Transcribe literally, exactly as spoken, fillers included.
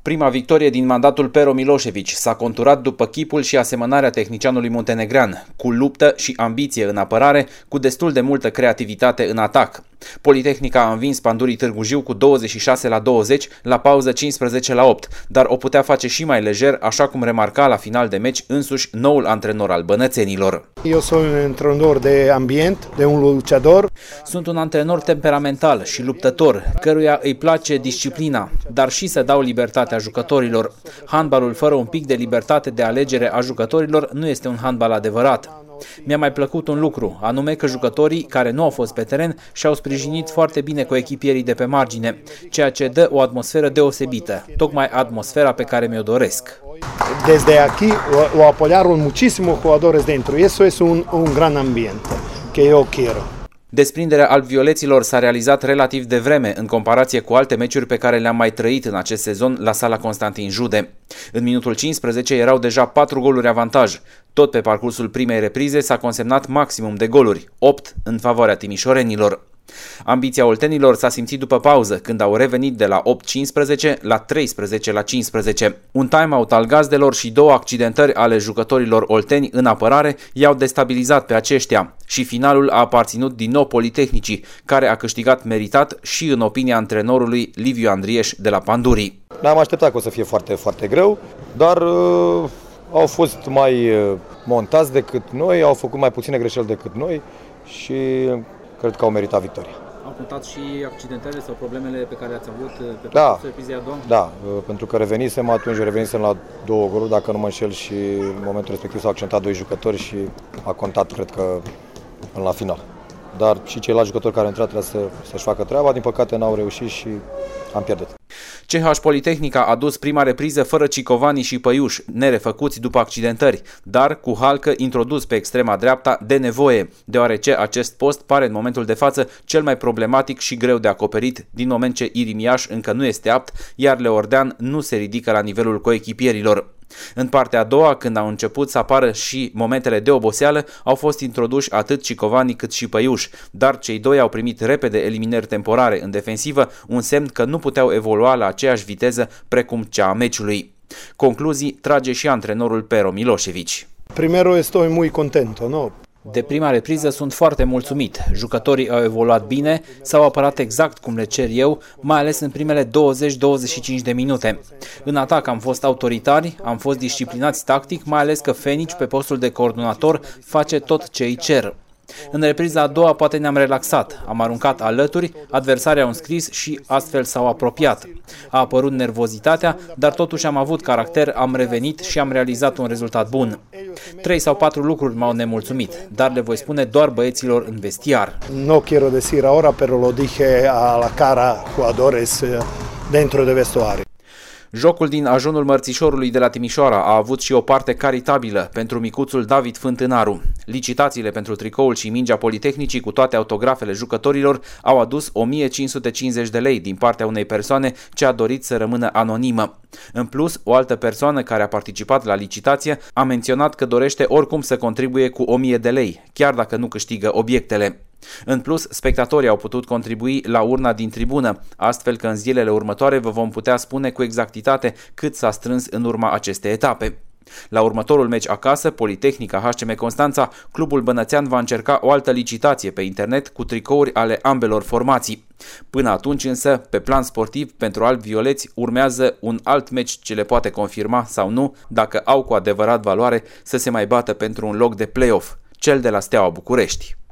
Prima victorie din mandatul Pero Milošević s-a conturat după chipul și asemănarea tehnicianului muntenegrean, cu luptă și ambiție în apărare, cu destul de multă creativitate în atac. Politehnica a învins Pandurii Târgu Jiu cu douăzeci și șase la douăzeci, la pauză cincisprezece la opt, dar o putea face și mai lejer, așa cum remarca la final de meci însuși noul antrenor al bănățenilor. Eu sunt un antrenor de ambient, de un luciador. Sunt un antrenor temperamental și luptător, căruia îi place disciplina, dar și să dau libertatea jucătorilor. Handbalul fără un pic de libertate de alegere a jucătorilor nu este un handbal adevărat. Mi-a mai plăcut un lucru, anume că jucătorii care nu au fost pe teren și-au sprijinit foarte bine coechipierii de pe margine, ceea ce dă o atmosferă deosebită, tocmai atmosfera pe care mi-o doresc. Desde aquí o apoyaron muchísimos jugadores dentro y eso es un, un gran ambiente que yo quiero. Desprinderea albvioleților s-a realizat relativ devreme în comparație cu alte meciuri pe care le-am mai trăit în acest sezon la sala Constantin Jude. În minutul cincisprezece erau deja patru goluri avantaj. Tot pe parcursul primei reprize s-a consemnat maximum de goluri, opt în favoarea timișorenilor. Ambiția oltenilor s-a simțit după pauză, când au revenit de la opt cincisprezece la treisprezece la cincisprezece. Un time-out al gazdelor și două accidentări ale jucătorilor olteni în apărare i-au destabilizat pe aceștia și finalul a aparținut din nou Politehnicii, care a câștigat meritat și în opinia antrenorului Liviu Andrieș de la Pandurii. Ne-am așteptat că o să fie foarte, foarte greu, dar uh, au fost mai uh, montați decât noi, au făcut mai puține greșeli decât noi și cred că au meritat victoria. Au contat și accidentările sau problemele pe care le-ați avut pe da, parcursul epizei a doua? Da, pentru că revenisem atunci, revenisem la două goluri, dacă nu mă înșel, și în momentul respectiv s-au accentat doi jucători și a contat, cred că, până la final. Dar și ceilalți jucători care au intrat trebuie să, să-și facă treaba, din păcate n-au reușit și am pierdut. C H Politehnica a dus prima repriză fără Cicovani și Păiuș, nerefăcuți după accidentări, dar cu Halcă introdus pe extrema dreapta de nevoie, deoarece acest post pare în momentul de față cel mai problematic și greu de acoperit, din moment ce Irimiaș încă nu este apt, iar Leordean nu se ridică la nivelul coechipierilor. În partea a doua, când au început să apară și momentele de oboseală, au fost introduși atât Cicovani cât și Păiuș, dar cei doi au primit repede eliminări temporare în defensivă, un semn că nu puteau evolua la aceeași viteză precum cea a meciului. Concluzii trage și antrenorul Pero Milošević. Primero estoy muy contento, no? De prima repriză sunt foarte mulțumit. Jucătorii au evoluat bine, s-au apărat exact cum le cer eu, mai ales în primele douăzeci douăzeci și cinci de minute. În atac am fost autoritari, am fost disciplinați tactic, mai ales că Fenici, pe postul de coordonator, face tot ce îi cer. În repriza a doua poate ne-am relaxat, am aruncat alături, adversarii au înscris și astfel s-au apropiat. A apărut nervozitatea, dar totuși am avut caracter, am revenit și am realizat un rezultat bun. Trei sau patru lucruri m-au nemulțumit, dar le voi spune doar băieților în vestiar. No quiero decir ahora, pero lo dije a la cara jugadores dentro de vestuario. Jocul din ajunul mărțișorului de la Timișoara a avut și o parte caritabilă pentru micuțul David Fântânaru. Licitațiile pentru tricoul și mingea Politehnicii cu toate autografele jucătorilor au adus o mie cinci sute cincizeci de lei din partea unei persoane ce a dorit să rămână anonimă. În plus, o altă persoană care a participat la licitație a menționat că dorește oricum să contribuie cu o mie de lei, chiar dacă nu câștigă obiectele. În plus, spectatorii au putut contribui la urna din tribună, astfel că în zilele următoare vă vom putea spune cu exactitate cât s-a strâns în urma acestei etape. La următorul meci acasă, Politehnica H C M Constanța, clubul bănățean va încerca o altă licitație pe internet cu tricouri ale ambelor formații. Până atunci însă, pe plan sportiv, pentru albi-violeți urmează un alt meci ce le poate confirma sau nu dacă au cu adevărat valoare să se mai bată pentru un loc de play-off, cel de la Steaua București.